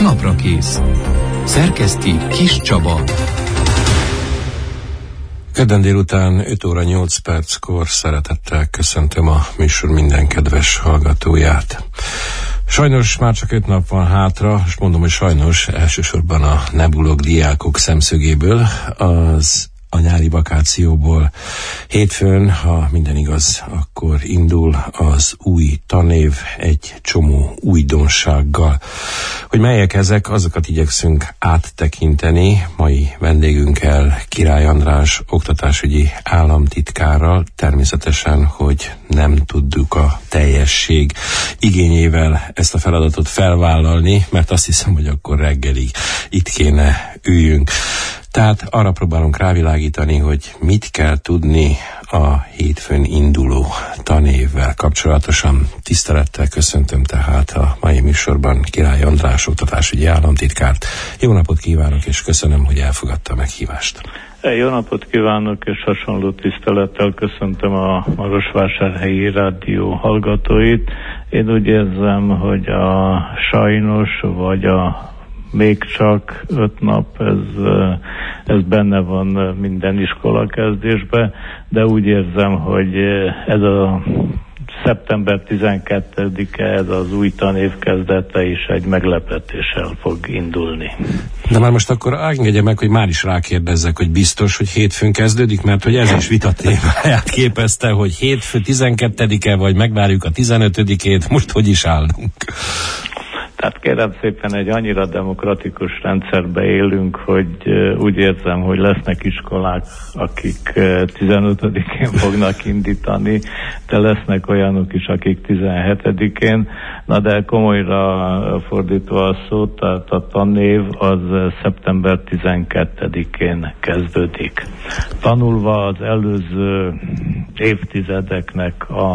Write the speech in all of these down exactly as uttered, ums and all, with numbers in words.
Naprakész. Szerkeszti Kis Csaba. Kedden délután öt óra nyolc perckor szeretettel köszöntöm a műsor minden kedves hallgatóját. Sajnos már csak öt nap van hátra, és mondom, hogy sajnos elsősorban a nebulog diákok szemszögéből, az a nyári vakációból. Hétfőn, ha minden igaz, akkor indul az új tanév egy csomó újdonsággal. Hogy melyek ezek, azokat igyekszünk áttekinteni mai vendégünkkel, Király András oktatásügyi államtitkárral. Természetesen, hogy nem tudjuk a teljesség igényével ezt a feladatot felvállalni, mert azt hiszem, hogy akkor reggelig itt kéne üljünk. Tehát arra próbálunk rávilágítani, hogy mit kell tudni a hétfőn induló tanévvel kapcsolatosan. Tisztelettel köszöntöm tehát a mai műsorban Király András oktatásügyi államtitkárt. Jó napot kívánok, és köszönöm, hogy elfogadta a meghívást. Jó napot kívánok, és hasonló tisztelettel köszöntöm a Marosvásárhelyi Rádió hallgatóit. Én úgy érzem, hogy a sajnos, vagy a még csak öt nap, ez, ez benne van minden iskola kezdésben, de úgy érzem, hogy ez a szeptember tizenkettedike, ez az új tanév kezdete is egy meglepetéssel fog indulni. De már most akkor engedje meg, hogy már is rákérdezzek, hogy biztos, hogy hétfőn kezdődik, mert hogy ez is vitatémáját képezte, hogy hétfő tizenkettedike, vagy megvárjuk a tizenötödikét, most hogy is állunk? Tehát kérem szépen, egy annyira demokratikus rendszerbe élünk, hogy úgy érzem, hogy lesznek iskolák, akik tizenötödikén fognak indítani, de lesznek olyanok is, akik tizenhetedikén. Na de komolyra fordítva a szót, tehát a tanév az szeptember tizenkettedikén kezdődik. Tanulva az előző évtizedeknek a,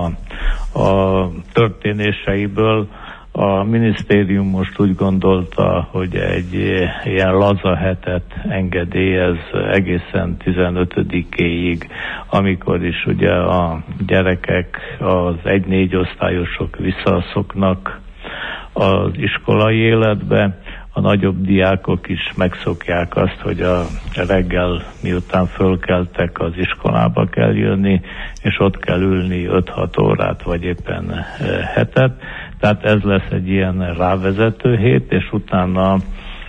a történéseiből, a minisztérium most úgy gondolta, hogy egy ilyen laza hetet engedélyez egészen tizenötödikéig, amikor is ugye a gyerekek, az egy-négy osztályosok visszaszoknak az iskolai életbe, a nagyobb diákok is megszokják azt, hogy a reggel miután fölkeltek, az iskolába kell jönni, és ott kell ülni öt-hat órát, vagy éppen hetet. Tehát ez lesz egy ilyen rávezető hét, és utána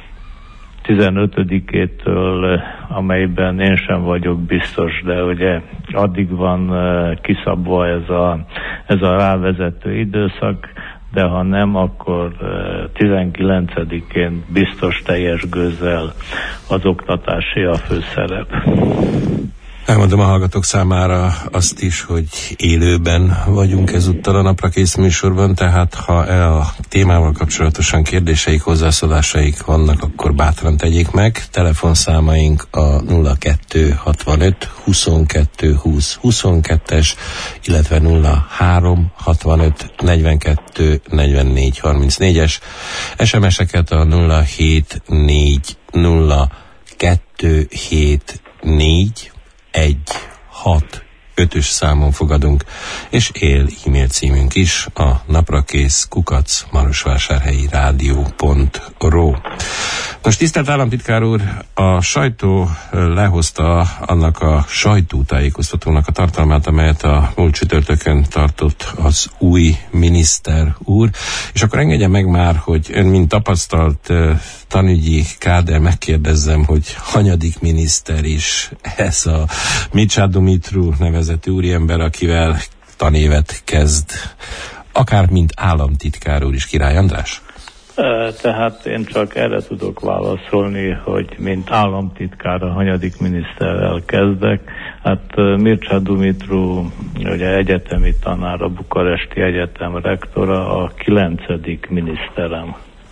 tizenötödikétől, amelyben én sem vagyok biztos, de ugye addig van kiszabva ez a, ez a rávezető időszak, de ha nem, akkor tizenkilencedikén biztos teljes gőzzel az oktatási a főszerep. Elmondom a hallgatók számára azt is, hogy élőben vagyunk ezúttal a Naprakész műsorban, tehát ha a témával kapcsolatosan kérdéseik, hozzászólásaik vannak, akkor bátran tegyék meg. Telefonszámaink a nulla kettő hatvanöt huszonkettő húsz huszonkettes, illetve nulla három hatvanöt negyvenkettő negyvennégy harmincnégyes, es em es-eket a nulla hét négy nulla kettő hét négy egy hat ötös számon fogadunk, és él e-mail címünk is, a naprakész kukac marosvásárhelyi rádió pont ro. Most tisztelt államtitkár úr, a sajtó lehozta annak a sajtótájékoztatónak a tartalmát, amelyet a múlt csütörtökön tartott az új miniszter úr, és akkor engedje meg már, hogy ön, mint tapasztalt tanügyi káder, megkérdezzem, hogy hanyadik miniszter is ez a Micsád Dumitru nevezetű úriember, akivel tanévet kezd, akár mint államtitkár úr is, Király András? Tehát én csak erre tudok válaszolni, hogy mint államtitkár a hanyadik miniszterrel kezdek. Hát Micsád Dumitru, ugye egyetemi tanár, a Bukaresti Egyetem rektora, a kilencedik miniszterem.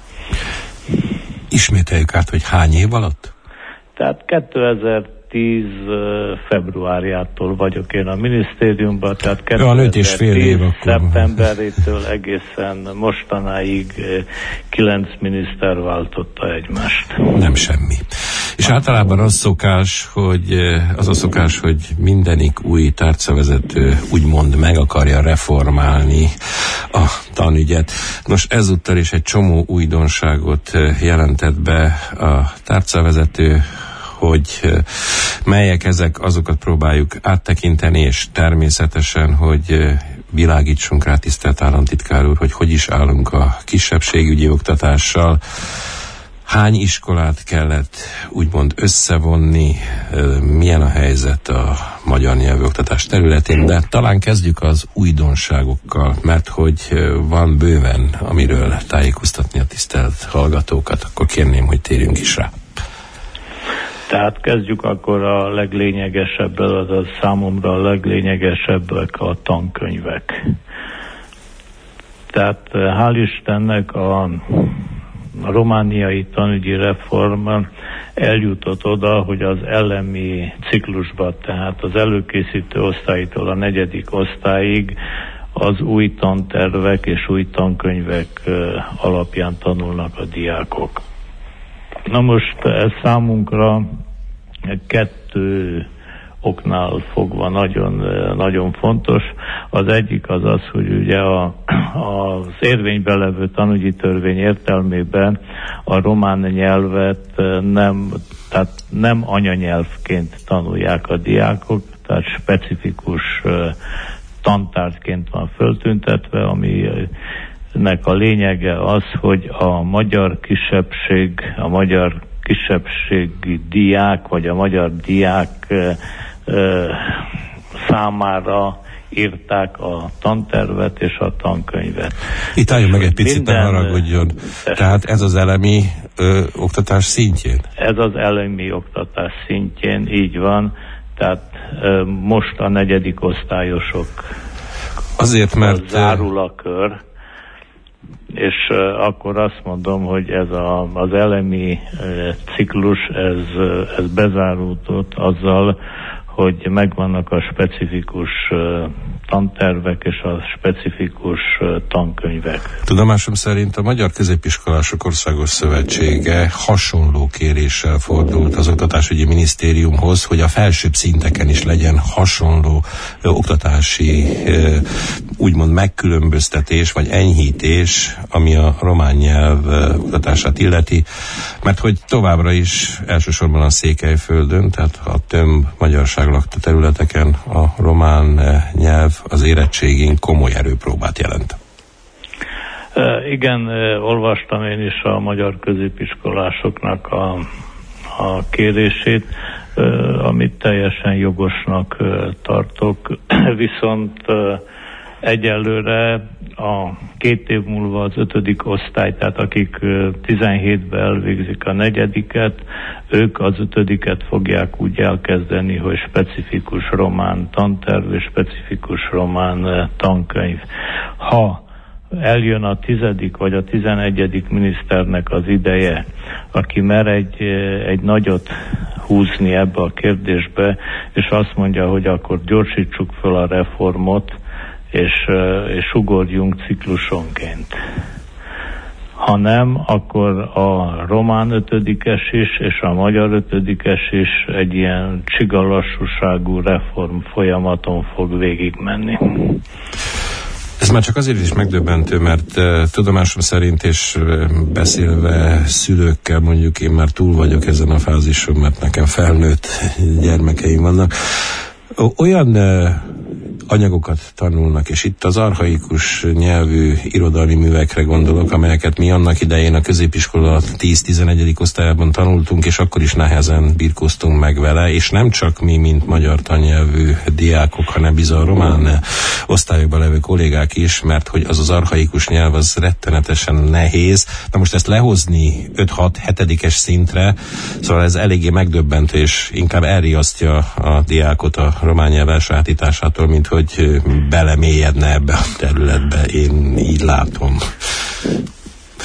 Ismételjük át, hogy hány év alatt? Tehát kétezer-tíz februárjától vagyok én a minisztériumban, tehát kétezer-tíz szeptemberétől egészen mostanáig kilenc miniszter váltotta egymást. Nem semmi. És És általában az szokás, hogy az a szokás, hogy mindenik új tárcavezető úgymond meg akarja reformálni a tanügyet. Nos, ezúttal is egy csomó újdonságot jelentett be a tárcavezető, hogy melyek ezek, azokat próbáljuk áttekinteni, és természetesen, hogy világítsunk rá, tisztelt államtitkár úr, hogy hogy is állunk a kisebbségügyi oktatással, hány iskolát kellett úgymond összevonni, milyen a helyzet a magyar nyelvű oktatás területén, de talán kezdjük az újdonságokkal, mert hogy van bőven, amiről tájékoztatni a tisztelt hallgatókat, akkor kérném, hogy térjünk is rá. Tehát kezdjük akkor a leglényegesebbel, azaz számomra a leglényegesebbek a tankönyvek. Tehát hál' Istennek a, a romániai tanügyi reform eljutott oda, hogy az elemi ciklusban, tehát az előkészítő osztálytól a negyedik osztályig az új tantervek és új tankönyvek alapján tanulnak a diákok. Na most ez számunkra kettő oknál fogva nagyon, nagyon fontos. Az egyik az az, hogy ugye a, az érvényben levő tanügyi törvény értelmében a román nyelvet nem, tehát nem anyanyelvként tanulják a diákok, tehát specifikus tantárgyként van föltüntetve, ami nek a lényege az, hogy a magyar kisebbség, a magyar kisebbségi diák, vagy a magyar diák ö, ö, számára írták a tantervet és a tankönyvet. Itt álljunk meg egy picit, ne haragudjon. Tehát ez az elemi ö, oktatás szintjén? Ez az elemi oktatás szintjén, így van. Tehát ö, most a negyedik osztályosok azért, mert zárul a kör, és uh, akkor azt mondom, hogy ez a, az elemi uh, ciklus, ez, uh, ez bezárultott azzal, hogy megvannak a specifikus uh, tantervek és a specifikus uh, tankönyvek. Tudomásom szerint a Magyar Középiskolások Országos Szövetsége hasonló kéréssel fordult az Oktatásügyi Minisztériumhoz, hogy a felsőbb szinteken is legyen hasonló ö, oktatási ö, úgymond megkülönböztetés vagy enyhítés, ami a román nyelv ö, oktatását illeti, mert hogy továbbra is elsősorban a Székelyföldön, tehát a tömb magyarság lakta területeken a román nyelv az érettségén komoly erőpróbát jelent. Uh, igen, uh, olvastam én is a magyar középiskolásoknak a, a kérését, uh, amit teljesen jogosnak uh, tartok, viszont uh, egyelőre a két év múlva az ötödik osztály, tehát akik tizenhétben elvégzik a negyediket, ők az ötödiket fogják úgy elkezdeni, hogy specifikus román tanterv és specifikus román tankönyv. Ha eljön a tizedik vagy a tizenegyedik miniszternek az ideje, aki mer egy, egy nagyot húzni ebbe a kérdésbe, és azt mondja, hogy akkor gyorsítsuk fel a reformot, és, és ugorjunk ciklusonként. Ha nem, akkor a román ötödikes is, és a magyar ötödikes is egy ilyen csigalassúságú reform folyamaton fog végigmenni. Ez már csak azért is megdöbbentő, mert uh, tudomásom szerint, és uh, beszélve szülőkkel, mondjuk én már túl vagyok ezen a fázison, mert nekem felnőtt gyermekeim vannak, olyan uh, anyagokat tanulnak, és itt az archaikus nyelvű irodalmi művekre gondolok, amelyeket mi annak idején a középiskola tíz-tizenegyedik osztályában tanultunk, és akkor is nehezen birkóztunk meg vele, és nem csak mi, mint magyar tannyelvű diákok, hanem bizony román osztályokban levő kollégák is, mert hogy az az archaikus nyelv az rettenetesen nehéz. Na most ezt lehozni öt-hat-hetedikes szintre, szóval ez eléggé megdöbbentő, és inkább elriasztja a diákot a román nyelv elsajátításától, mint hogy belemélyedne ebbe a területbe. Én így látom.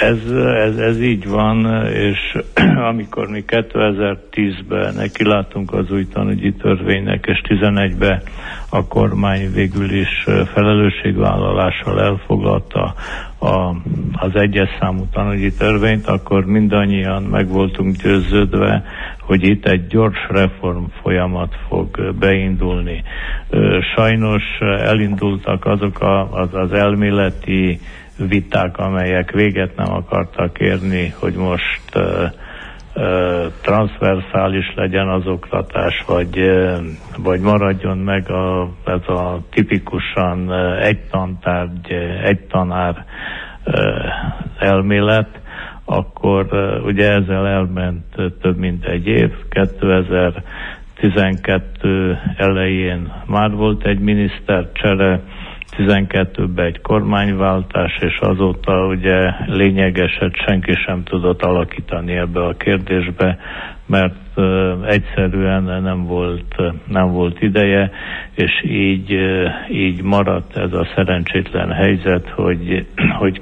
Ez, ez, ez így van, és amikor mi kétezer-tízben nekilátunk az új tanügyi törvénynek, és tizenegyben a kormány végül is felelősségvállalással elfoglalta a, az egyes számú tanügyi törvényt, akkor mindannyian meg voltunk győződve, hogy itt egy gyors reform folyamat fog beindulni. Sajnos elindultak azok a, az, az elméleti viták, amelyek véget nem akartak érni, hogy most uh, uh, transzverszális legyen az oktatás, vagy, uh, vagy maradjon meg a, ez a tipikusan uh, egy tantárgy, egy tanár uh, elmélet, akkor uh, ugye ezzel elment uh, több mint egy év. kétezer-tizenkettő elején már volt egy minisztercsere, tizenkettőben egy kormányváltás, és azóta ugye lényegeset senki sem tudott alakítani ebbe a kérdésbe, mert uh, egyszerűen nem volt, nem volt ideje, és így, uh, így maradt ez a szerencsétlen helyzet, hogy, hogy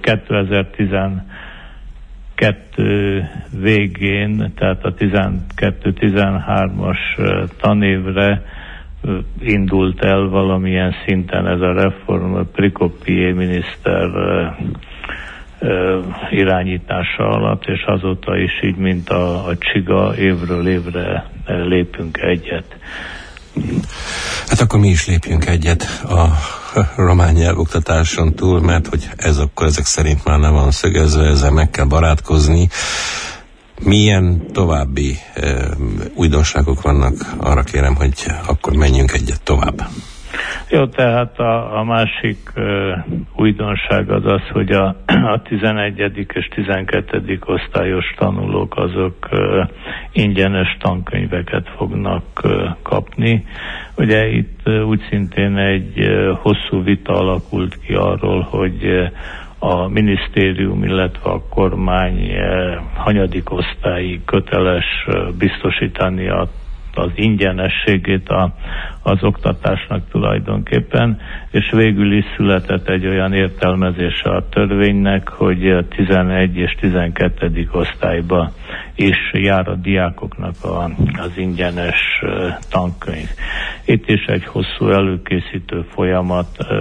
kétezer-tizenkettő végén, tehát a tizenkettő-tizenhármas uh, tanévre indult el valamilyen szinten ez a reform Prikoppié miniszter uh, uh, irányítása alatt, és azóta is így, mint a, a csiga, évről évre lépünk egyet. Hát akkor mi is lépjünk egyet a román nyelvoktatáson túl, mert hogy ez akkor ezek szerint már nem van szögezve, ezzel meg kell barátkozni. Milyen további e, újdonságok vannak? Arra kérem, hogy akkor menjünk egyet tovább. Jó, tehát a, a másik e, újdonság az az, hogy a, a tizenegyedik és tizenkettedik osztályos tanulók azok e, ingyenes tankönyveket fognak e, kapni. Ugye itt e, úgy szintén egy e, hosszú vita alakult ki arról, hogy e, a minisztérium, illetve a kormány eh, hanyadik osztályi köteles eh, biztosítani a, az ingyenességét a, az oktatásnak tulajdonképpen, és végül is született egy olyan értelmezése a törvénynek, hogy tizenegy és tizenkettedik osztályba is jár a diákoknak a, az ingyenes eh, tankönyv. Itt is egy hosszú előkészítő folyamat eh,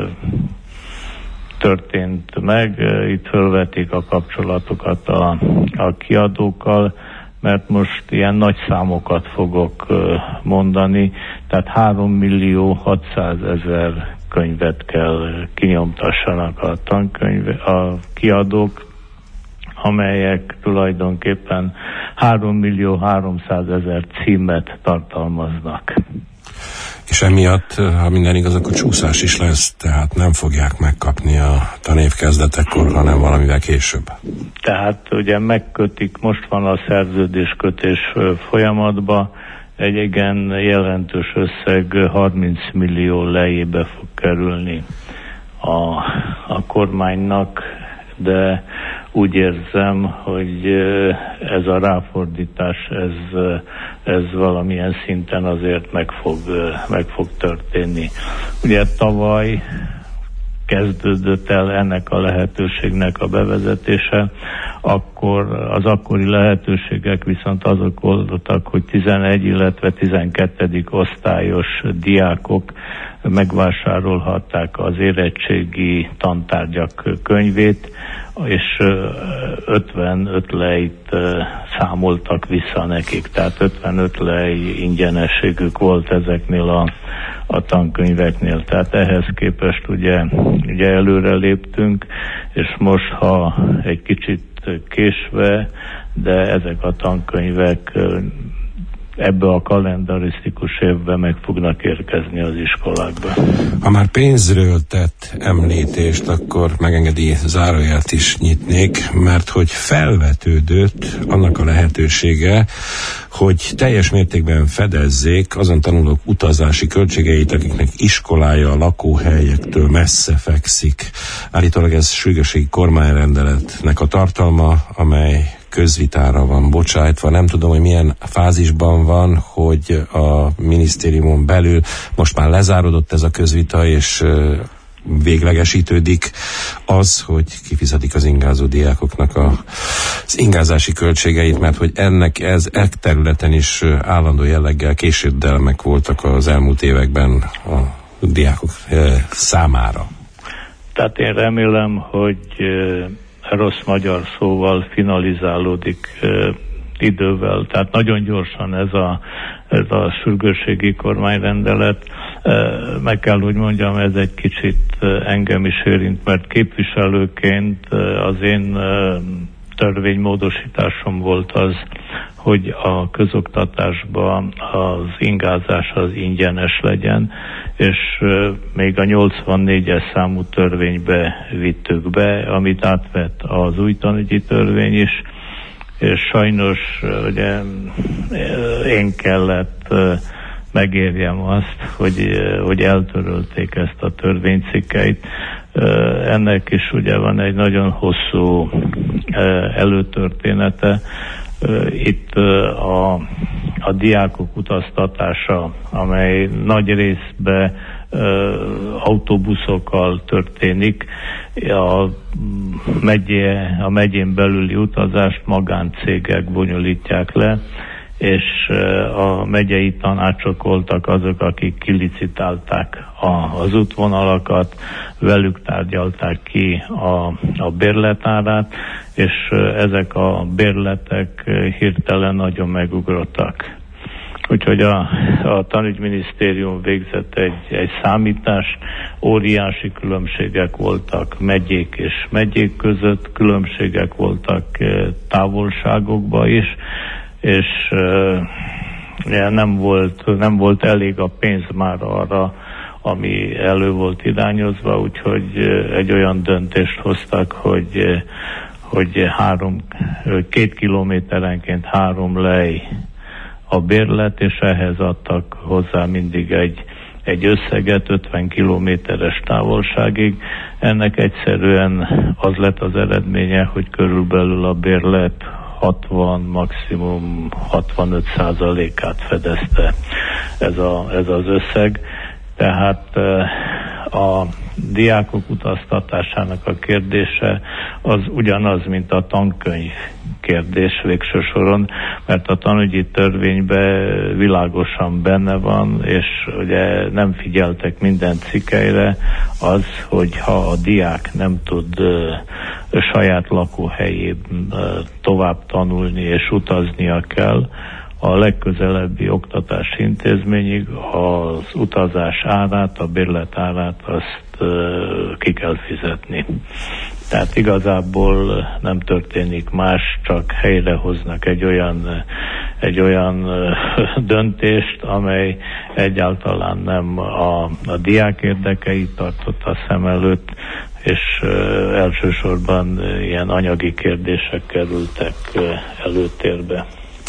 történt meg, itt fölvetik a kapcsolatokat a, a kiadókkal, mert most ilyen nagy számokat fogok mondani, tehát három millió hatszázezer könyvet kell kinyomtassanak a tankönyv, a kiadók, amelyek tulajdonképpen három millió háromszázezer címet tartalmaznak. És emiatt, ha minden igaz, akkor csúszás is lesz, tehát nem fogják megkapni a tanév kezdetekor, hanem valamivel később. Tehát ugye megkötik, most van a szerződéskötés folyamatban, egy igen jelentős összeg harminc millió lejébe fog kerülni a, a kormánynak, de úgy érzem, hogy ez a ráfordítás, ez, ez valamilyen szinten azért meg fog, meg fog történni. Ugye tavaly kezdődött el ennek a lehetőségnek a bevezetése, akkor az akkori lehetőségek viszont azok voltak, hogy tizenegy, illetve tizenkettedik osztályos diákok megvásárolhatták az érettségi tantárgyak könyvét, és ötvenöt lejt számoltak vissza nekik, tehát ötvenöt lej ingyenességük volt ezeknél a, a tankönyveknél. Tehát ehhez képest ugye, ugye előre léptünk, és most, ha egy kicsit késve, de ezek a tankönyvek ebbe a kalendarisztikus évben meg fognak érkezni az iskolákba. Ha már pénzről tett említést, akkor megengedi zárójelt is nyitnék, mert hogy felvetődött annak a lehetősége, hogy teljes mértékben fedezzék azon tanulók utazási költségeit, akiknek iskolája a lakóhelyektől messze fekszik. Állítólag ez sürgősségi kormányrendeletnek a tartalma, amely közvitára van bocsájtva. Nem tudom, hogy milyen fázisban van, hogy a minisztériumon belül most már lezárodott ez a közvita, és véglegesítődik az, hogy kifizetik az ingázó diákoknak a, az ingázási költségeit, mert hogy ennek ez e területen is állandó jelleggel késedelmek voltak az elmúlt években a diákok számára. Tehát én remélem, hogy rossz magyar szóval finalizálódik idővel. Tehát nagyon gyorsan ez a, ez a sürgősségi kormányrendelet. Meg kell, hogy mondjam, ez egy kicsit engem is érint, mert képviselőként az én törvénymódosításom volt az, hogy a közoktatásban az ingázás az ingyenes legyen, és még a nyolcvannégyes számú törvénybe vittük be, amit átvett az új tanügyi törvény is, és sajnos ugye én kellett megérjem azt, hogy, hogy eltörölték ezt a törvénycikkeit. Ennek is ugye van egy nagyon hosszú előtörténete. Itt a, a diákok utaztatása, amely nagy részben autóbuszokkal történik, a, megyé, a megyén belüli utazást magáncégek bonyolítják le, és a megyei tanácsok voltak azok, akik kilicitálták a, az útvonalakat, velük tárgyalták ki a, a bérletárát, és ezek a bérletek hirtelen nagyon megugrottak. Úgyhogy a, a tanügyminisztérium végzett egy, egy számítást, óriási különbségek voltak megyék és megyék között, különbségek voltak távolságokban is, és uh, nem volt, nem volt elég a pénz már arra, ami elő volt irányozva, úgyhogy uh, egy olyan döntést hoztak, hogy, uh, hogy három, két kilométerenként három lej a bérlet, és ehhez adtak hozzá mindig egy, egy összeget ötven kilométeres távolságig. Ennek egyszerűen az lett az eredménye, hogy körülbelül a bérlet hatvan, maximum hatvanöt százalékát fedezte ez, a, ez az összeg. Tehát a diákok utaztatásának a kérdése az ugyanaz, mint a tankönyv kérdés végső soron, mert a tanügyi törvényben világosan benne van, és ugye nem figyeltek minden cikkeire az, hogy ha a diák nem tud uh, saját lakóhelyében uh, tovább tanulni és utaznia kell, a legközelebbi oktatási intézményig az utazás árát, a bérlet árát azt uh, ki kell fizetni. Tehát igazából nem történik más, csak helyrehoznak egy olyan, egy olyan döntést, amely egyáltalán nem a, a diák érdekeit tartotta szem előtt, és elsősorban ilyen anyagi kérdések kerültek előtérbe.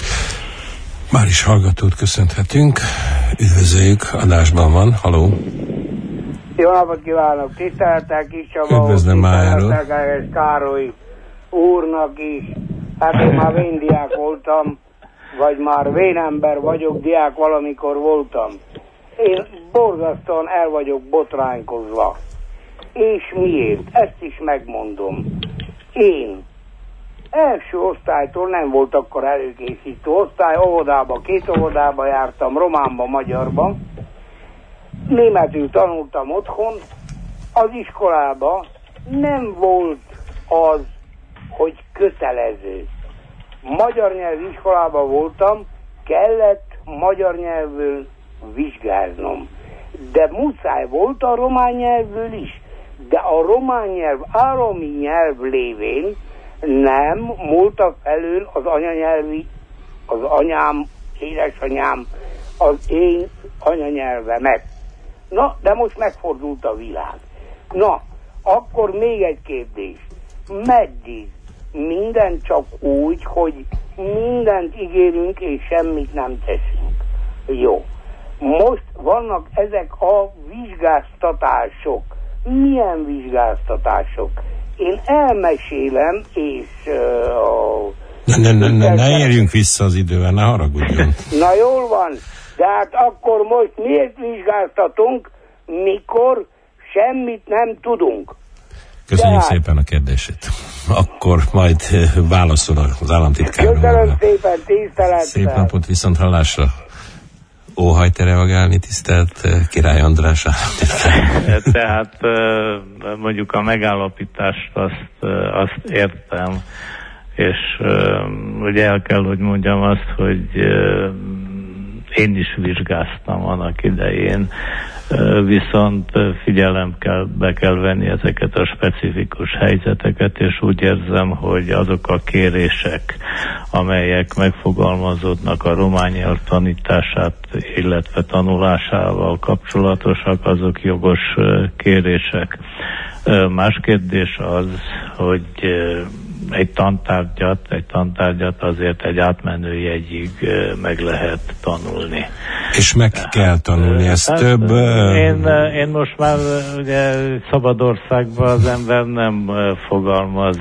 Már is hallgatót köszönhetünk. Üdvözöljük, adásban van. Haló! Jó napot kívánok! Tisztelettel Kis Csaba, üdvözlöm Májáról. Tisztelettel Károly úrnak is. Hát én már vén diák voltam, vagy már vén ember vagyok, diák valamikor voltam. Én borzasztóan el vagyok botránkozva. És miért? Ezt is megmondom. Én első osztálytól nem volt akkor előkészítő osztály, óvodába, két óvodába jártam, románba, magyarba. Németül tanultam otthon, az iskolában nem volt az, hogy kötelező. Magyar nyelvű iskolában voltam, kellett magyar nyelvből vizsgáznom. De muszáj volt a román nyelvből is. De a román nyelv állami nyelv lévén nem múlta felül az anyanyelvi, az anyám, édesanyám, az én anyanyelvemet. Na, de most megfordult a világ. Na, akkor még egy kérdés. Meddig? Minden csak úgy, hogy mindent ígérünk és semmit nem teszünk. Jó. Most vannak ezek a vizsgáztatások. Milyen vizsgáztatások? Én elmesélem, és... Uh, ne, ne, ne, ne, ne érjünk vissza az idővel, ne haragudjon. Na jól van, de hát akkor most miért vizsgáztatunk, mikor semmit nem tudunk. Köszönjük Tehát... szépen a kérdését. Akkor majd válaszol az államtitkár. Köszönöm szépen, tisztelettel. Szép napot, viszont hallásra. Óhajt-e reagálni, tisztelt Király András államtitkár? Tehát mondjuk a megállapítást azt, azt értem, és ugye el kell, hogy mondjam azt, hogy én is vizsgáztam annak idején, viszont figyelem kell, be kell venni ezeket a specifikus helyzeteket, és úgy érzem, hogy azok a kérések, amelyek megfogalmazódnak a román nyelv tanítását, illetve tanulásával kapcsolatosak, azok jogos kérések. Más kérdés az, hogy egy tantárgyat, egy tantárgyat azért egy átmenő jegyig meg lehet tanulni. És meg tehát, kell tanulni, ez hát, több... Én, én most már ugye szabad országban az ember nem fogalmaz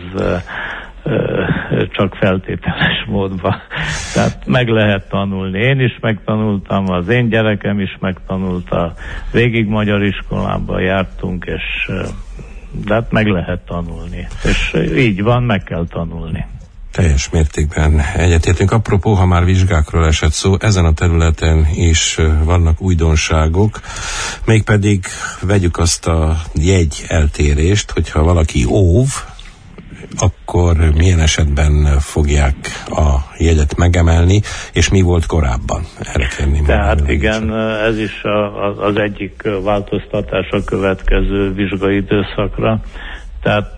csak feltételes módban. Tehát meg lehet tanulni. Én is megtanultam, az én gyerekem is megtanulta, végig magyar iskolában jártunk, és de hát meg lehet tanulni. És így van, meg kell tanulni. Teljes mértékben egyetértünk. Apropó, ha már vizsgákról esett szó, ezen a területen is vannak újdonságok, mégpedig vegyük azt a jegy eltérést, hogyha valaki óv, akkor milyen esetben fogják a jegyet megemelni, és mi volt korábban? Erre kérném. Tehát igen, ez is a, az egyik változtatás a következő vizsgai időszakra. Tehát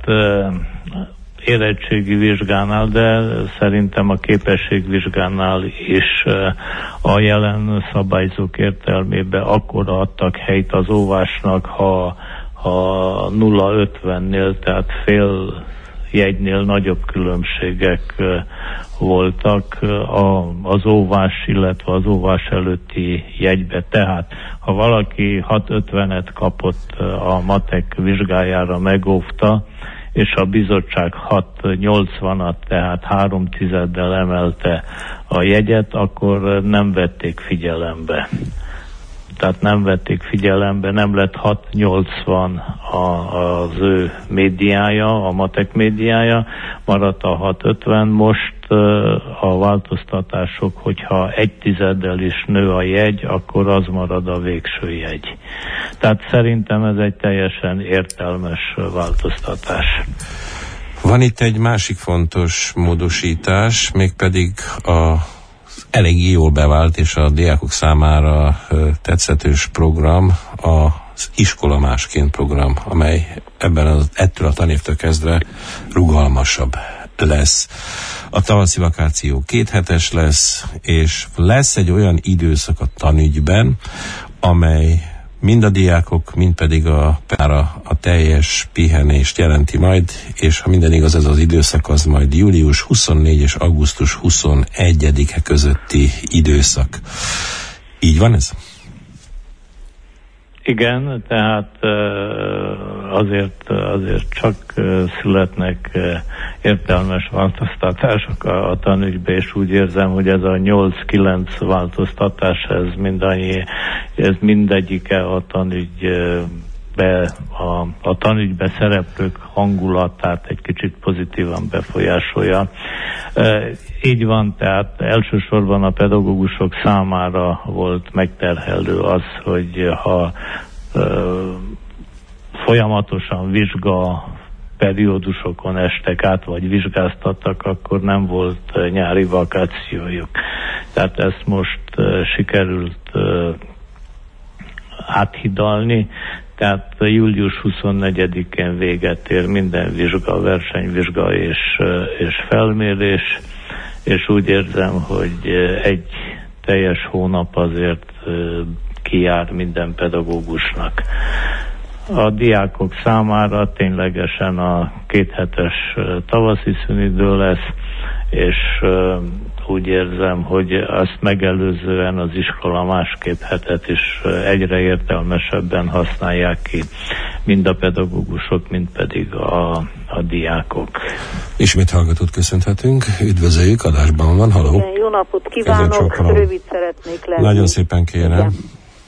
érettségi vizsgánál, de szerintem a képességvizsgánál is a jelen szabályzók értelmében akkor adtak helyt az óvásnak, ha, ha nulla ötvennél, tehát fél jegynél nagyobb különbségek voltak az óvás, illetve az óvás előtti jegybe. Tehát, ha valaki hat ötvenet kapott a matek vizsgájára, megóvta, és a bizottság hat nyolcvanat, tehát három tizeddel emelte a jegyet, akkor nem vették figyelembe. Tehát nem vették figyelembe, nem lett hat nyolcvan az ő médiája, a matek médiája, maradt a hat ötven. Most a változtatások, hogyha egy tizeddel is nő a jegy, akkor az marad a végső jegy. Tehát szerintem ez egy teljesen értelmes változtatás. Van itt egy másik fontos módosítás, mégpedig a elég jól bevált és a diákok számára tetszetős program, az Iskola Másként program, amely ebben az, ettől a tanévtől kezdve rugalmasabb lesz. A tavaszi vakáció kéthetes lesz, és lesz egy olyan időszak a tanügyben, amely mind a diákok, mind pedig a, a teljes pihenést jelenti majd, és ha minden igaz, ez az időszak az majd július huszonnégyedike és augusztus huszonegyedike közötti időszak. Így van ez? Igen, tehát azért, azért csak születnek értelmes változtatások a, a tanügybe, és úgy érzem, hogy ez a nyolc-kilenc változtatás, ez mindannyi, ez mindegyike a tanügybe, a, a tanügybe szereplők hangulatát egy kicsit pozitívan befolyásolja. Így van, tehát elsősorban a pedagógusok számára volt megterhelő az, hogy ha ö, folyamatosan vizsga periódusokon estek át, vagy vizsgáztattak, akkor nem volt nyári vakációjuk. Tehát ezt most uh, sikerült uh, áthidalni, tehát július huszonnegyedikén véget ér minden vizsga, versenyvizsga és, uh, és felmérés, és úgy érzem, hogy egy teljes hónap azért uh, kijár minden pedagógusnak. A diákok számára ténylegesen a kéthetes tavaszi szünidő lesz, és uh, úgy érzem, hogy azt megelőzően az iskola másképp hetet is egyre értelmesebben használják ki, mind a pedagógusok, mind pedig a, a diákok. Ismét hallgatót köszönhetünk, üdvözöljük, adásban van, haló. Igen, jó napot kívánok, rövid szeretnék lenni. Nagyon szépen kérem. Igen.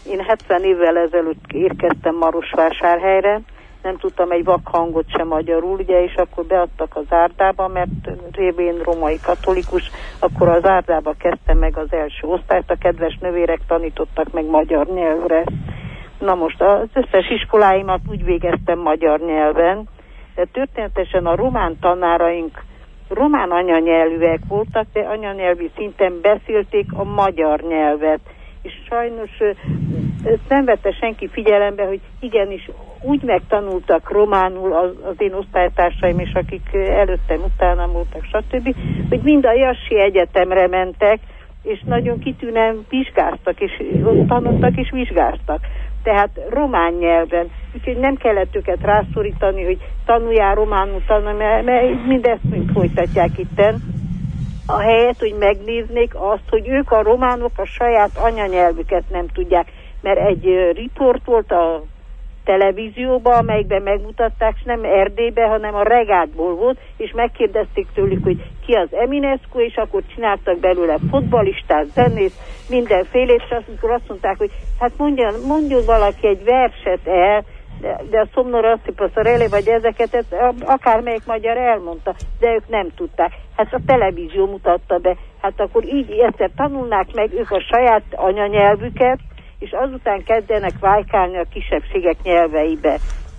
Én hetven évvel ezelőtt érkeztem Marosvásárhelyre, nem tudtam egy vakhangot sem magyarul, ugye, és akkor beadtak az Zárdába, mert révén romai katolikus, akkor az Zárdába kezdtem meg az első osztályt, a kedves nővérek tanítottak meg magyar nyelvre. Na most az összes iskoláimat úgy végeztem magyar nyelven, de történetesen a román tanáraink román anyanyelvűek voltak, de anyanyelvi szinten beszélték a magyar nyelvet. És sajnos ezt nem vette senki figyelembe, hogy igenis úgy megtanultak románul az, az én osztálytársaim, és akik előttem, utána voltak, stb., hogy mind a Jassi Egyetemre mentek, és nagyon kitűnően vizsgáztak, és tanultak és vizsgáztak. Tehát román nyelven. Úgyhogy nem kellett őket rászorítani, hogy tanuljál románul, tanulj, mert, mert mindezt mind folytatják itten. A helyet, hogy megnéznék azt, hogy ők a románok a saját anyanyelvüket nem tudják. Mert egy uh, riport volt a televízióban, amelyikben megmutatták, és nem Erdélyben, hanem a Regátból volt, és megkérdezték tőlük, hogy ki az Eminescu, és akkor csináltak belőle fotballistát, zenész, mindenfélét, és akkor azt mondták, hogy hát mondjon, mondjon valaki egy verset el, de, de a Szomnor Assziposz, a Relé, vagy ezeket, ez, akármelyik magyar elmondta, de ők nem tudták. Hát a televízió mutatta be. Hát akkor így egyszer tanulnák meg ők a saját anyanyelvüket, és azután kezdenek vájkálni a kisebbségek nyelveibe.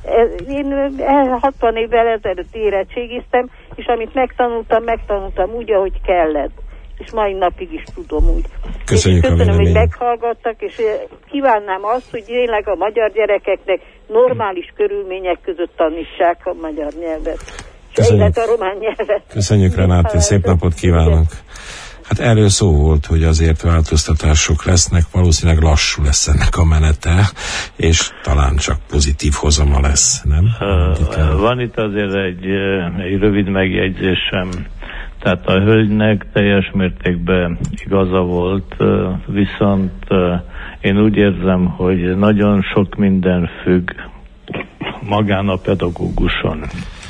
Én hatvan évvel ezelőtt érettségiztem, és amit megtanultam, megtanultam úgy, ahogy kellett. És mai napig is tudom úgy. Köszönjük, köszönöm, hogy meghallgattak, és kívánnám azt, hogy tényleg a magyar gyerekeknek normális körülmények között tanítsák a magyar nyelvet. Köszönjük. A román nyelvet. Köszönjük, Renát, szép napot kívánok. Hát erről szó volt, hogy azért változtatások lesznek, valószínűleg lassú lesz ennek a menete, és talán csak pozitív hozama lesz, nem? Uh, van itt azért egy, egy rövid megjegyzésem. Tehát a hölgynek teljes mértékben igaza volt, viszont én úgy érzem, hogy nagyon sok minden függ magán a pedagóguson.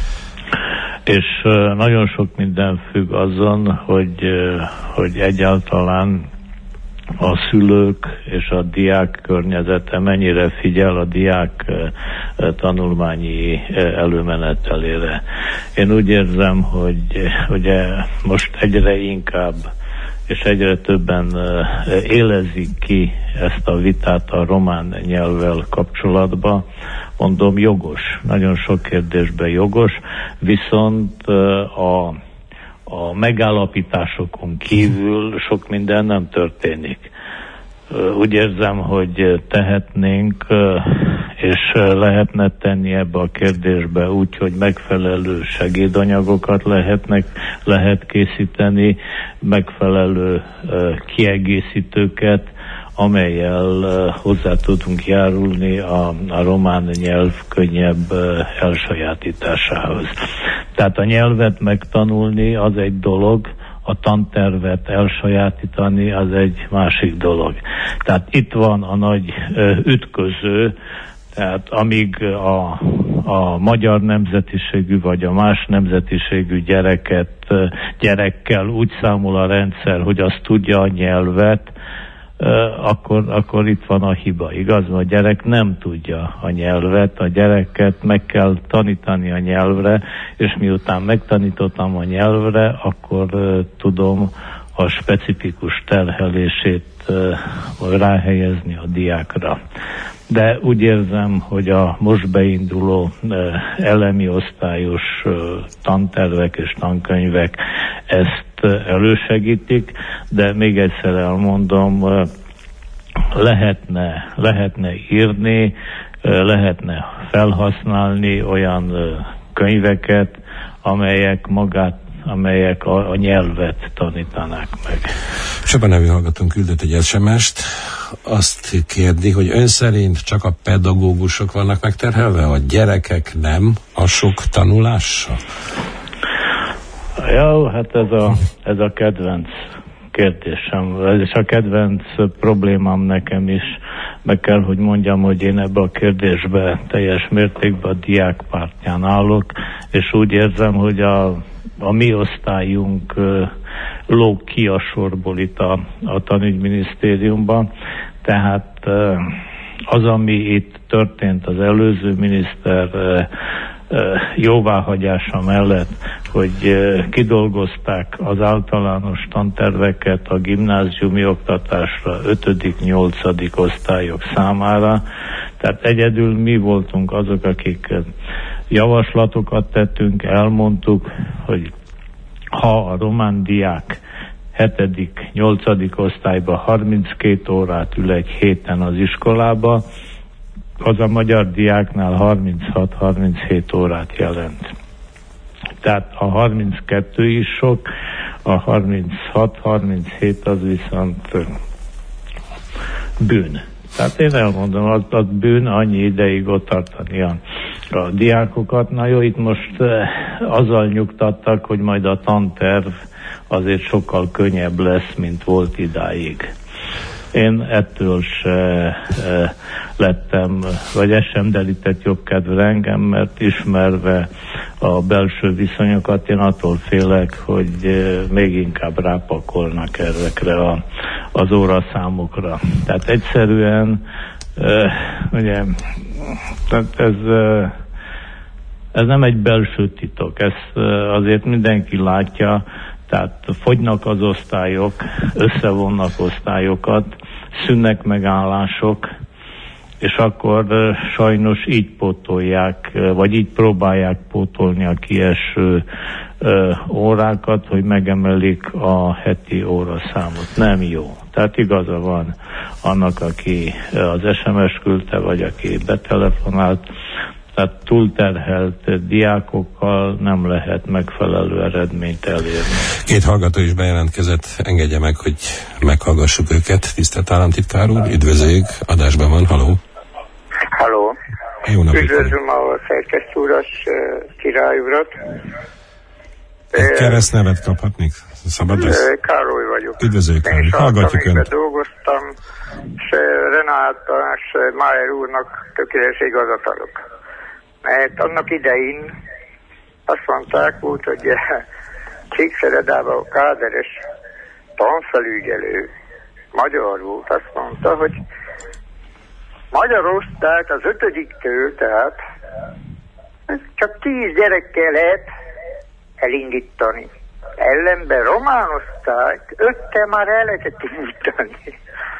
És nagyon sok minden függ azon, hogy, hogy egyáltalán a szülők és a diák környezete mennyire figyel a diák tanulmányi előmenetelére. Én úgy érzem, hogy ugye most egyre inkább és egyre többen élezik ki ezt a vitát a román nyelvvel kapcsolatban. Mondom, jogos, nagyon sok kérdésben jogos, viszont a, a megállapításokon kívül sok minden nem történik. Úgy érzem, hogy tehetnénk, és lehetne tenni ebbe a kérdésbe úgy, hogy megfelelő segédanyagokat lehetnek, lehet készíteni, megfelelő kiegészítőket, amellyel hozzá tudunk járulni a, a román nyelv könnyebb elsajátításához. Tehát a nyelvet megtanulni az egy dolog, a tantervet elsajátítani az egy másik dolog. Tehát itt van a nagy ütköző, tehát amíg a, a magyar nemzetiségű vagy a más nemzetiségű gyereket, gyerekkel úgy számol a rendszer, hogy azt tudja a nyelvet, akkor, akkor itt van a hiba. Igaz, a gyerek nem tudja a nyelvet, a gyereket meg kell tanítani a nyelvre, és miután megtanítottam a nyelvre, akkor uh, tudom a specifikus terhelését uh, ráhelyezni a diákra. De úgy érzem, hogy a most beinduló uh, elemi osztályos uh, tantervek és tankönyvek ezt elősegítik, de még egyszer elmondom, lehetne, lehetne írni, lehetne felhasználni olyan könyveket, amelyek magát, amelyek a, a nyelvet tanítanák meg. Csaba nevű hallgatónk küldött egy es em est, azt kérdi, hogy ön szerint csak a pedagógusok vannak megterhelve, a gyerekek nem a sok tanulással? Ja, hát ez a, ez a kedvenc kérdésem, ez is a kedvenc problémám nekem is. Meg kell, hogy mondjam, hogy én ebbe a kérdésbe teljes mértékben a diák pártján állok, és úgy érzem, hogy a, a mi osztályunk uh, lóg ki a sorból itt a, a tanügyminisztériumban, tehát uh, az, ami itt történt az előző miniszter jóváhagyása mellett, hogy kidolgozták az általános tanterveket a gimnáziumi oktatásra ötödik nyolcadik osztályok számára. Tehát egyedül mi voltunk azok, akik javaslatokat tettünk, elmondtuk, hogy ha a román diák hetedik nyolcadik osztályba harminckét órát ül egy héten az iskolába, az a magyar diáknál harminchat harminchét órát jelent. Tehát a harminckettő is sok, a harminchat harminchét az viszont bűn. Tehát én elmondom, az, az bűn annyi ideig ott tartani a, a diákokat. Na jó, itt most azzal nyugtattak, hogy majd a tanterv azért sokkal könnyebb lesz, mint volt idáig. Én ettől se e, lettem, vagy ez sem derített jobb kedvre engem, mert ismerve a belső viszonyokat, én attól félek, hogy e, még inkább rápakolnak ezekre a, az óraszámokra. Tehát egyszerűen, e, ugye, tehát ez, e, ez nem egy belső titok, ezt e, azért mindenki látja. Tehát fogynak az osztályok, összevonnak osztályokat, szűnnek megállások, és akkor uh, sajnos így pótolják, uh, vagy így próbálják pótolni a kieső uh, órákat, hogy megemelik a heti óraszámot. Nem jó. Tehát igaza van annak, aki az es em es küldte, vagy aki betelefonált. Tehát túlterhelt diákokkal nem lehet megfelelő eredményt elérni. Két hallgató is bejelentkezett, engedje meg, hogy meghallgassuk őket. Tisztelt államtitkár úr, üdvözöljük, adásban van, haló. Haló. Jó napot. Üdvözlöm a szerkesztő urat, király urat. Egy keresztnevet kaphatnék? Szabad ez? Károly vagyok. Üdvözöljük, Károly. Hallgatjuk Önt. Dolgoztam, és Renáta és Májer úrnak tökéletes igazat adok. Mert annak idején azt mondták úgy, hogy Csíkszeredában a káderes tanfelügyelő magyar volt, azt mondta, hogy magyar osztályt az ötödiktől, tehát csak tíz gyerekkel lehet elindítani. Ellenben román osztályt öttel már el lehetett indítani.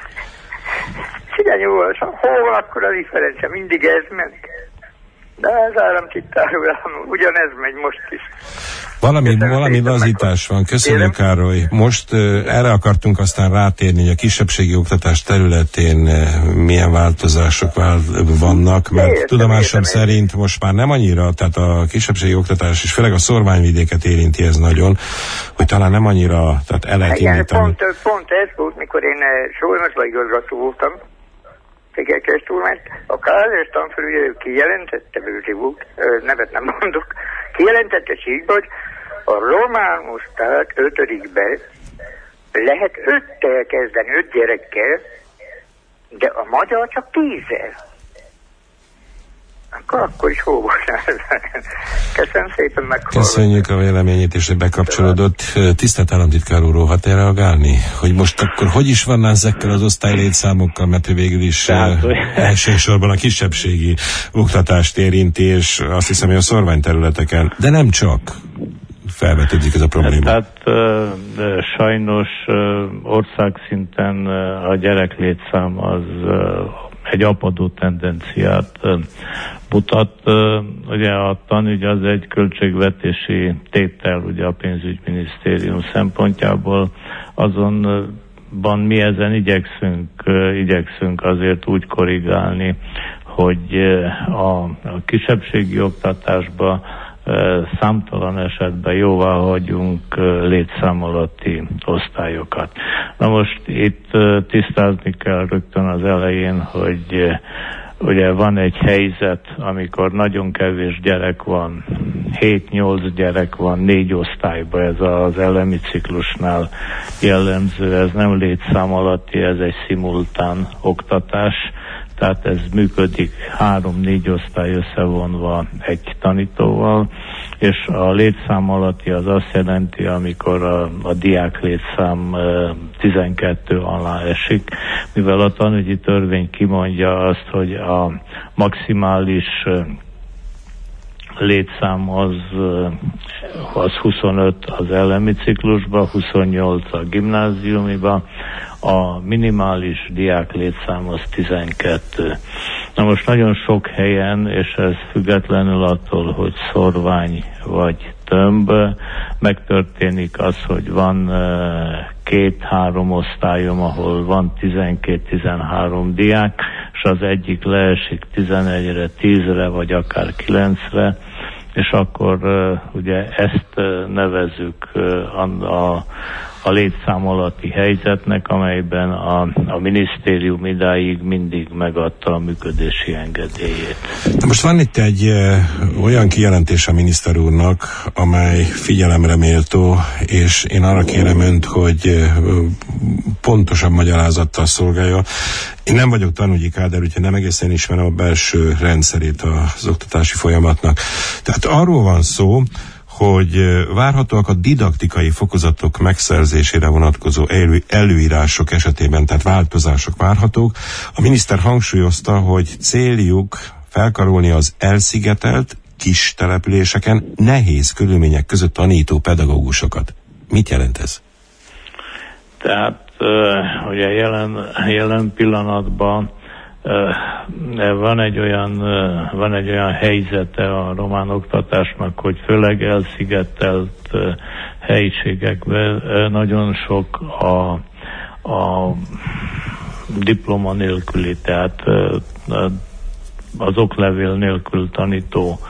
Figyelj, hol van akkor a differencia? Mindig ez ment. De az államtitkár úr, ugyanez megy most is. Valami, valami lazítás van. Köszönjük, Károly. Most uh, erre akartunk aztán rátérni, hogy a kisebbségi oktatás területén uh, milyen változások vál, vannak, mert értem, tudomásom értem, szerint most már nem annyira, tehát a kisebbségi oktatás, és főleg a szorványvidéket érinti ez nagyon, hogy talán nem annyira, tehát el lehet indítani. Pont, pont ez volt, mikor én Solymosban igazgató voltam, mert a káderes tanfelügyelő kijelentette, bőti volt, nevet nem mondok, kijelentette síkba, hogy a román osztályt ötödikbe lehet öttel kezdeni, öt gyerekkel, de a magyar csak tízzel. Akkor, akkor is hol volt. Köszönöm szépen meghallgatni. Köszönjük a véleményét, és hogy bekapcsolódott. Tisztelt államtitkár úr, hát reagálni? Hogy most akkor hogy is van ezekkel az osztálylétszámokkal, mert végül is Tehát, uh, elsősorban a kisebbségi oktatást érinti, és azt hiszem, hogy a szorványterületeken, de nem csak felvetődik ez a probléma. Tehát uh, sajnos uh, országszinten uh, a gyereklétszám az uh, egy apadó tendenciát uh, mutat. Uh, ugye a tanügy az egy költségvetési tétel, ugye a pénzügyminisztérium szempontjából, azonban mi ezen igyekszünk, uh, igyekszünk azért úgy korrigálni, hogy uh, a, a kisebbségi oktatásba számtalan esetben jóvá hagyunk létszám alatti osztályokat. Na most itt tisztázni kell rögtön az elején, hogy ugye van egy helyzet, amikor nagyon kevés gyerek van, hét-nyolc gyerek van négy osztályban, ez az elemi ciklusnál jellemző, ez nem létszám alatti, ez egy szimultán oktatás. tehát ez működik három-négy osztály összevonva egy tanítóval, és a létszám alatti az azt jelenti, amikor a, a diák létszám tizenkettő alá esik, mivel a tanügyi törvény kimondja azt, hogy a maximális létszám az, az huszonöt az elemi ciklusban, huszonnyolc a gimnáziumiban, a minimális diák létszám az tizenkettő. Na most nagyon sok helyen, és ez függetlenül attól, hogy szorvány vagy tömb, megtörténik az, hogy van két-három osztályom, ahol van tizenkét-tizenhárom diák, és az egyik leesik tizenegyre, tízre, vagy akár kilencre, és akkor uh, ugye ezt uh, nevezzük uh, a, a, a létszám alatti helyzetnek, amelyben a, a minisztérium idáig mindig megadta a működési engedélyét. Most van itt egy uh, olyan kijelentés a miniszter úrnak, amely figyelemre méltó, és én arra kérem önt, hogy uh, pontosabb magyarázattal szolgálja. Én nem vagyok tanügyi káder, úgyhogy nem egészen ismerem a belső rendszerét az oktatási folyamatnak. Tehát arról van szó, hogy várhatóak a didaktikai fokozatok megszerzésére vonatkozó elő, előírások esetében, tehát változások várhatók. A miniszter hangsúlyozta, hogy céljuk felkarolni az elszigetelt kis településeken nehéz körülmények között tanító pedagógusokat. Mit jelent ez? Tehát Uh, ugye jelen, jelen pillanatban uh, van egy olyan uh, van egy olyan helyzete a román oktatásnak, hogy főleg elszigetelt uh, helyiségekben uh, nagyon sok a, a diploma nélküli, tehát uh, az oklevél nélkül tanító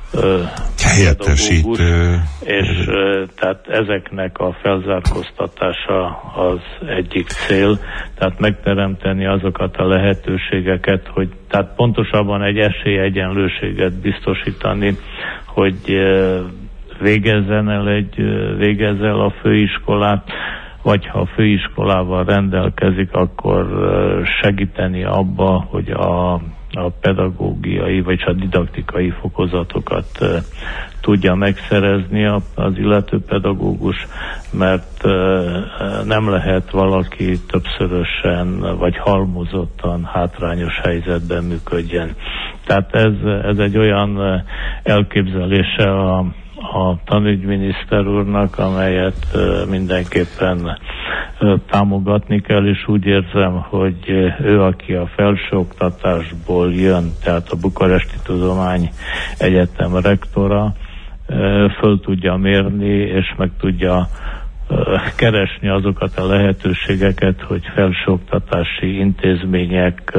helyettesítő, és uh, tehát ezeknek a felzárkóztatása az egyik cél, tehát megteremteni azokat a lehetőségeket, hogy tehát pontosabban egy esélyegyenlőséget biztosítani, hogy uh, végezzen el egy uh, végezzen el a főiskolát, vagy ha a főiskolával rendelkezik, akkor uh, segíteni abba, hogy a a pedagógiai vagy a didaktikai fokozatokat uh, tudja megszerezni az illető pedagógus, mert uh, nem lehet valaki többszörösen vagy halmozottan hátrányos helyzetben működjen. Tehát ez, ez egy olyan uh, elképzelése a, a tanügyminiszter úrnak, amelyet uh, mindenképpen támogatni kell, és úgy érzem, hogy ő, aki a felsőoktatásból jön, tehát a Bukaresti Tudomány Egyetem rektora, föl tudja mérni, és meg tudja keresni azokat a lehetőségeket, hogy felsőoktatási intézmények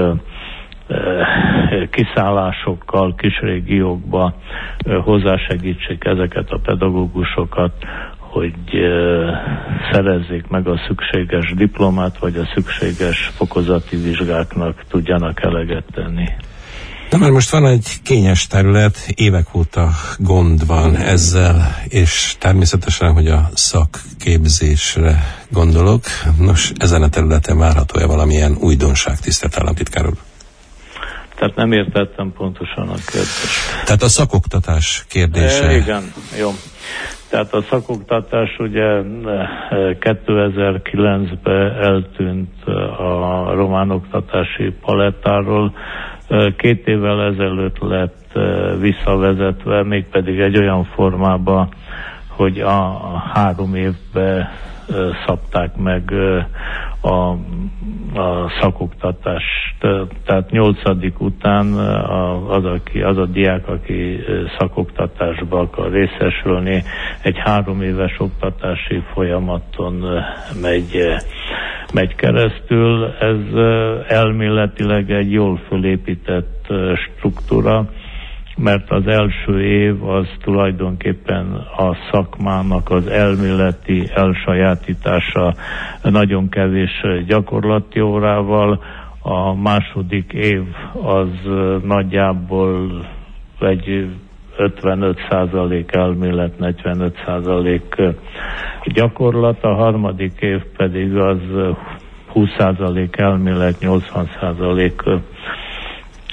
kiszállásokkal kis régiókba hozzásegítsék ezeket a pedagógusokat, hogy uh, szerezzék meg a szükséges diplomát, vagy a szükséges fokozati vizsgáknak tudjanak eleget tenni. Na mert most van egy kényes terület, évek óta gond van ezzel, és természetesen, hogy a szakképzésre gondolok. Nos, ezen a területen várható-e valamilyen újdonság, tisztelt államtitkár úr? Tehát nem értettem pontosan a kérdést. Tehát a szakoktatás kérdése. E, igen, jó. Tehát a szakoktatás ugye kétezer-kilencben eltűnt a román oktatási palettáról, két évvel ezelőtt lett visszavezetve, mégpedig egy olyan formában, hogy a három évben szabták meg a, a szakoktatást. Tehát nyolcadik után az, aki, az a diák, aki szakoktatásba akar részesülni, egy három éves oktatási folyamaton megy, megy keresztül. Ez elméletileg egy jól fölépített struktúra, mert az első év az tulajdonképpen a szakmának az elméleti elsajátítása nagyon kevés gyakorlati órával, a második év az nagyjából egy ötvenöt százalék elmélet, negyvenöt százalék gyakorlat, a harmadik év pedig az húsz százalék elmélet, nyolcvan százalék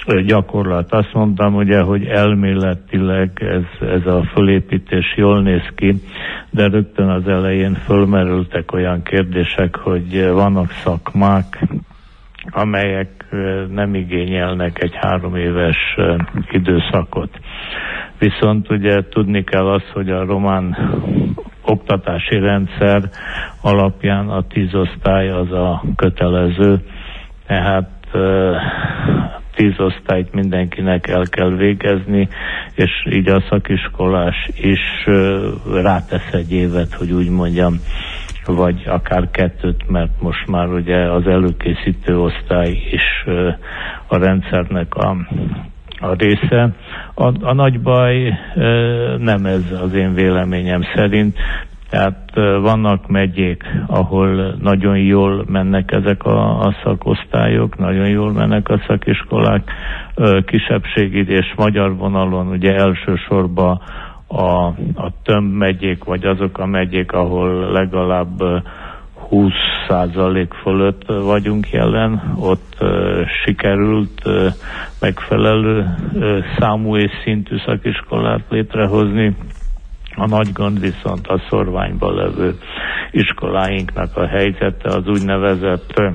gyakorlat. Azt mondtam ugye, hogy elméletileg ez, ez a fölépítés jól néz ki, de rögtön az elején fölmerültek olyan kérdések, hogy vannak szakmák, amelyek nem igényelnek egy három éves időszakot. Viszont ugye tudni kell azt, hogy a román oktatási rendszer alapján a tíz osztály az a kötelező, tehát tíz osztályt mindenkinek el kell végezni, és így a szakiskolás is rátesz egy évet, hogy úgy mondjam, vagy akár kettőt, mert most már ugye az előkészítő osztály is a rendszernek a, a része. A, a nagy baj nem ez az én véleményem szerint, tehát vannak megyék, ahol nagyon jól mennek ezek a, a szakosztályok, nagyon jól mennek a szakiskolák, kisebbségi és magyar vonalon ugye elsősorban a, a tömb megyék, vagy azok a megyék, ahol legalább húsz százalék fölött vagyunk jelen, ott uh, sikerült uh, megfelelő uh, számú és szintű szakiskolát létrehozni. A nagy gond viszont a szorványban levő iskoláinknak a helyzete, az úgynevezett uh,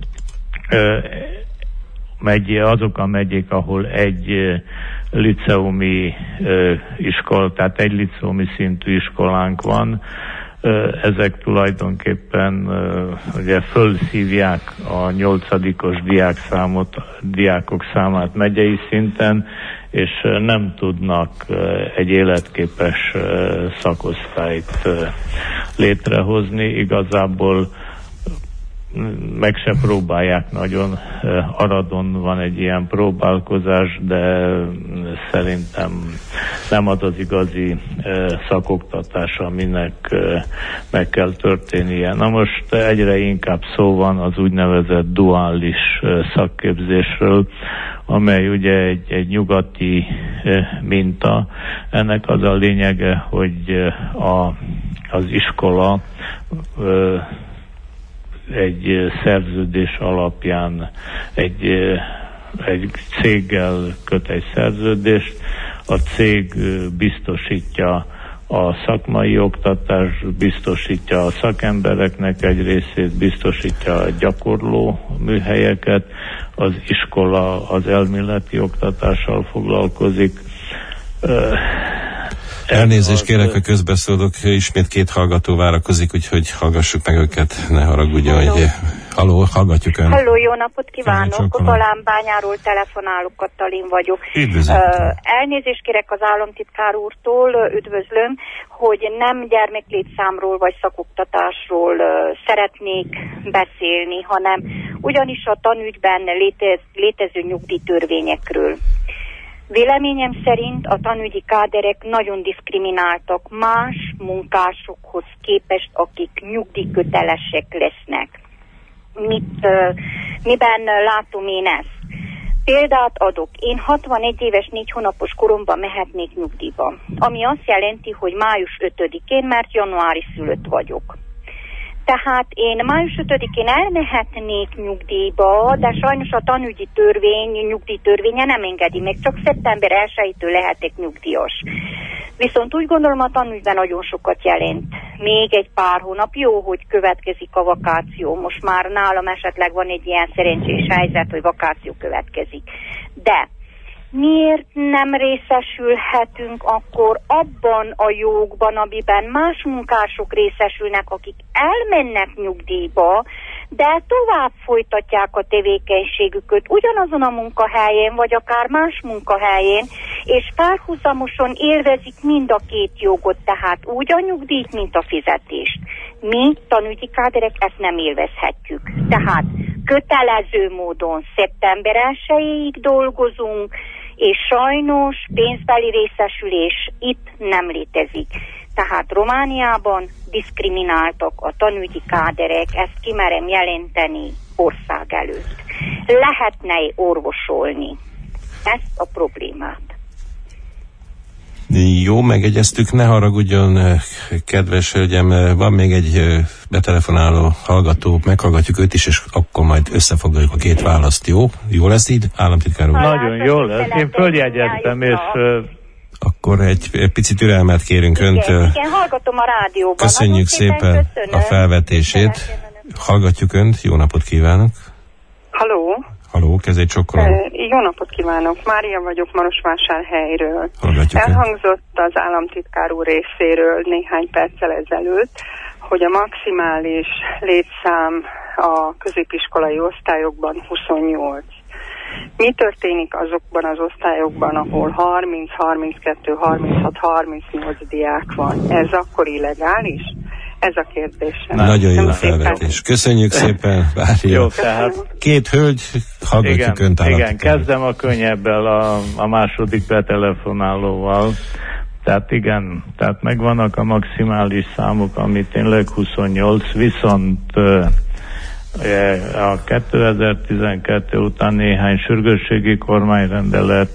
megye, azok a megyék, ahol egy uh, liceumi uh, iskola, tehát egy liceumi szintű iskolánk van. Uh, ezek tulajdonképpen uh, ugye fölszívják a nyolcadikos diákszámot, diákok számát megyei szinten, és uh, nem tudnak uh, egy életképes uh, szakosztályt uh, létrehozni. Igazából meg se próbálják nagyon. Aradon van egy ilyen próbálkozás, de szerintem nem az az igazi szakoktatás, aminek meg kell történnie. Na most egyre inkább szó van az úgynevezett duális szakképzésről, amely ugye egy, egy nyugati minta. Ennek az a lényege, hogy a, az iskola egy szerződés alapján egy, egy céggel köt egy szerződést, a cég biztosítja a szakmai oktatást, biztosítja a szakembereknek egy részét, biztosítja a gyakorló műhelyeket, az iskola az elméleti oktatással foglalkozik. Elnézést kérek, hogy közbeszólok, ismét két hallgató várakozik, úgyhogy hallgassuk meg őket, ne haragudjon, hogy... Halló, hallgatjuk Ön. Halló, jó napot kívánok, Talánbányáról telefonálok, Katalin vagyok. Üdvözlök. Uh, elnézést kérek az államtitkár úrtól, üdvözlöm, hogy nem gyermeklétszámról vagy szakoktatásról uh, szeretnék beszélni, hanem ugyanis a tanügyben létez, létező nyugdíjtörvényekről. Véleményem szerint a tanügyi káderek nagyon diszkrimináltak más munkásokhoz képest, akik nyugdíjkötelesek lesznek. Mit, uh, miben látom én ezt? Példát adok. Én hatvanegy éves, négy hónapos koromban mehetnék nyugdíjba, ami azt jelenti, hogy május ötödikén, mert januári szülött vagyok. Tehát én május ötödikén elmehetnék nyugdíjba, de sajnos a tanügyi törvény, nyugdíjtörvénye nem engedi, még csak szeptember elsejétől lehetek nyugdíjas. Viszont úgy gondolom, a tanügyben nagyon sokat jelent. Még egy pár hónap, jó, hogy következik a vakáció. Most már nálam esetleg van egy ilyen szerencsés helyzet, hogy vakáció következik. De miért nem részesülhetünk akkor abban a jogban, amiben más munkások részesülnek, akik elmennek nyugdíjba, de tovább folytatják a tevékenységüket ugyanazon a munkahelyen, vagy akár más munkahelyén, és párhuzamosan élvezik mind a két jogot, tehát úgy a nyugdíjt, mint a fizetést. Mi, tanügyi káderek, ezt nem élvezhetjük. Tehát kötelező módon szeptember elsejéig dolgozunk, és sajnos pénzbeli részesülés itt nem létezik. Tehát Romániában diszkrimináltak a tanügyi káderek, ezt kimerem jelenteni ország előtt. Lehetne orvosolni ezt a problémát? Jó, megegyeztük, ne haragudjon, kedves hölgyem, van még egy betelefonáló hallgató, meghallgatjuk őt is, és akkor majd összefoglaljuk a két választ, jó? Jó lesz így, államtitkár úr? Nagyon jó lesz, én följegyeztem, és... Akkor egy, egy picit türelmet kérünk igen, öntől. Igen, hallgatom a rádióban. Köszönjük szépen a felvetését. Hallgatjuk önt, jó napot kívánok! Halló! Halló, kezét csokkolom. E, jó napot kívánok, Mária vagyok Marosvásárhelyről. Hallgatjuk. Elhangzott az államtitkár úr részéről néhány perccel ezelőtt, hogy a maximális létszám a középiskolai osztályokban huszonnyolc. Mi történik azokban az osztályokban, ahol harminc, harminckettő, harminchat, harmincnyolc diák van? Ez akkor illegális? Ez a kérdésem. Nagyon jó a felvetés. Köszönjük szépen, Bári. Jó, tehát... Két hölgy, hallgatjuk önt államtitkár. Igen, kezdem a könnyebbel a, a második betelefonálóval. Tehát igen, tehát megvannak a maximális számok, ami tényleg huszonnyolc, viszont a kétezer-tizenkettő után néhány sürgősségi kormányrendelet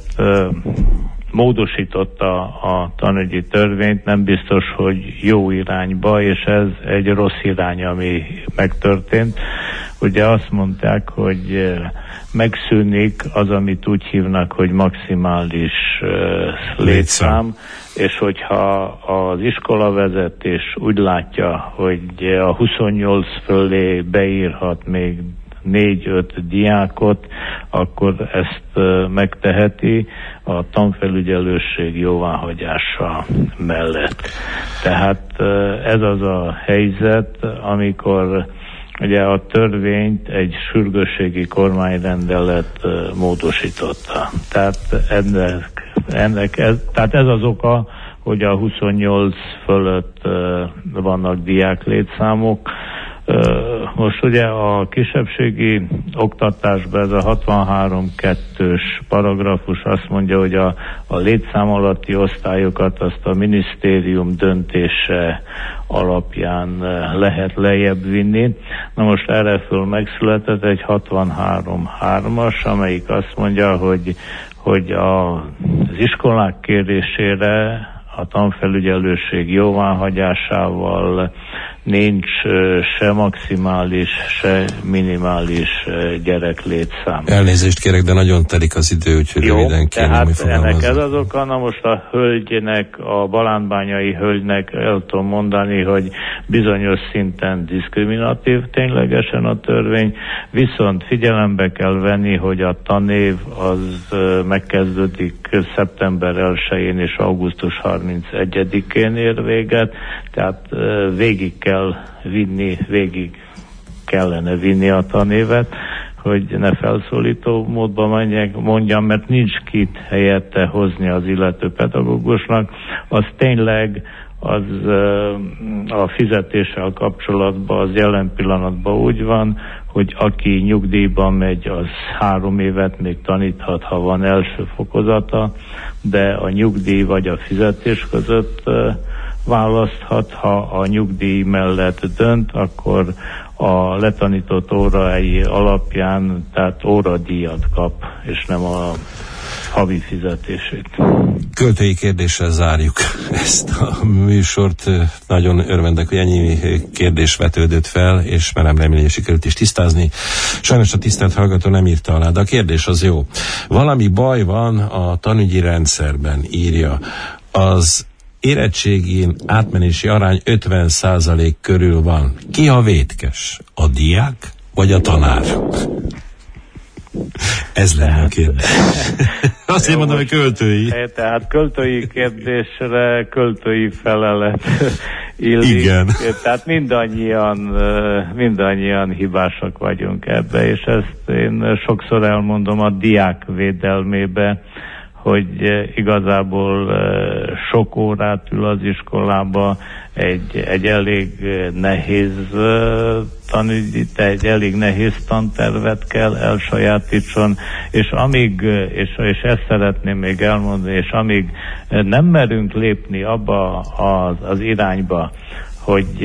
módosította a tanügyi törvényt, nem biztos, hogy jó irányba, és ez egy rossz irány, ami megtörtént. Ugye azt mondták, hogy megszűnik az, amit úgy hívnak, hogy maximális uh, létszám, és hogyha az iskolavezetés úgy látja, hogy a huszonnyolc fölé beírhat még négy-öt diákot, akkor ezt uh, megteheti a tanfelügyelőség jóváhagyása mellett. Tehát uh, ez az a helyzet, amikor ugye a törvényt egy sürgősségi kormányrendelet uh, módosította. Tehát ennek, ennek ez, tehát ez az oka, hogy a huszonnyolc fölött uh, vannak diák létszámok. Most ugye a kisebbségi oktatásban ez a hatvanhárom kettős paragrafus azt mondja, hogy a, a létszám alatti osztályokat azt a minisztérium döntése alapján lehet lejjebb vinni. Na most erre föl megszületett egy hatvanhárom hármas, amelyik azt mondja, hogy, hogy a, az iskolák kérésére a tanfelügyelőség jóváhagyásával nincs se maximális, se minimális gyereklétszám. Elnézést kérek, de nagyon telik az idő, úgyhogy jó, röviden kérem, hogy tehát ennek ez az oka. Na most a hölgynek, a balánbányai hölgynek el tudom mondani, hogy bizonyos szinten diszkriminatív ténylegesen a törvény, viszont figyelembe kell venni, hogy a tanév az megkezdődik szeptember elsején és augusztus harmincegyedikén ér véget, tehát végig kell vinni, végig kellene vinni a tanévet, hogy ne felszólító módban mondják, mondjam, mert nincs kit helyette hozni az illető pedagógusnak. Az tényleg az a fizetéssel kapcsolatban az jelen pillanatban úgy van, hogy aki nyugdíjban megy, az három évet még taníthat, ha van első fokozata, de a nyugdíj vagy a fizetés között választhat, ha a nyugdíj mellett dönt, akkor a letanított órái alapján, tehát óradíjat kap, és nem a havi fizetését. Költői kérdéssel zárjuk ezt a műsort. Nagyon örvendek, hogy ennyi kérdés vetődött fel, és merem remélni, hogy sikerült is tisztázni. Sajnos a tisztelt hallgató nem írta alá, de a kérdés az jó. Valami baj van a tanügyi rendszerben, írja. Az érettségén átmenési arány ötven százalék körül van. Ki a vétkes? A diák vagy a tanár? Ez lenne a kérdés. Azt én mondom, hogy költői. Tehát költői kérdésre költői felelet illik. Igen. Tehát mindannyian, mindannyian hibásak vagyunk ebbe, és ezt én sokszor elmondom a diák védelmébe, hogy igazából sok órát ül az iskolába, egy, egy elég nehéz tanügyi, egy elég nehéz tantervet kell elsajátítson, és amíg, és, és ezt szeretném még elmondani, és amíg nem merünk lépni abba az, az irányba, hogy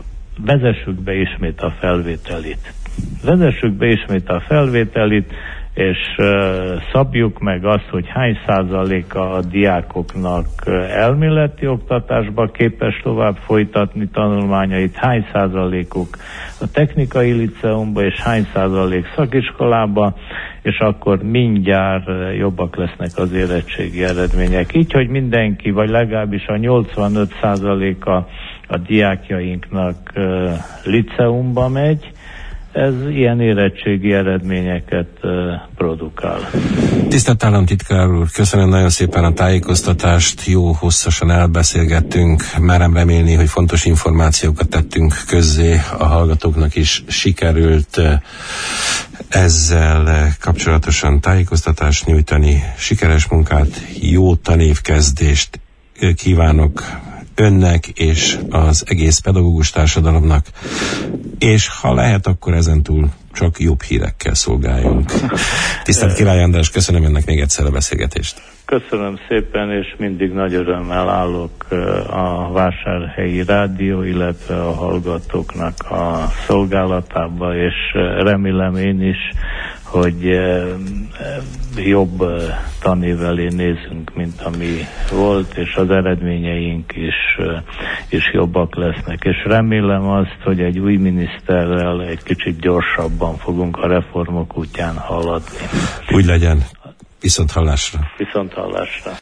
vezessük be ismét a felvételit. Vezessük be ismét a felvételit, és uh, szabjuk meg azt, hogy hány százaléka a diákoknak uh, elméleti oktatásba képes tovább folytatni tanulmányait, hány százalékuk a technikai liceumba, és hány százalék szakiskolába, és akkor mindjárt jobbak lesznek az érettségi eredmények. Így, hogy mindenki, vagy legalábbis a nyolcvanöt százaléka a diákjainknak uh, liceumba megy, ez ilyen érettségi eredményeket uh, produkál. Tisztelt államtitkár úr, köszönöm nagyon szépen a tájékoztatást, jó hosszasan elbeszélgettünk, merem remélni, hogy fontos információkat tettünk közzé, a hallgatóknak is sikerült uh, ezzel kapcsolatosan tájékoztatást nyújtani, sikeres munkát, jó tanévkezdést kívánok önnek és az egész pedagógus társadalomnak, és ha lehet, akkor ezentúl csak jobb hírekkel szolgáljunk. Tisztelt Király András, köszönöm önnek még egyszer a beszélgetést. Köszönöm szépen, és mindig nagy örömmel állok a Vásárhelyi Rádió, illetve a hallgatóknak a szolgálatába, és remélem én is, hogy jobb tanév elé nézünk, mint ami volt, és az eredményeink is, is jobbak lesznek. És remélem azt, hogy egy új miniszterrel egy kicsit gyorsabban fogunk a reformok útján haladni. Úgy legyen. Viszont hallásra. Viszont hallásra.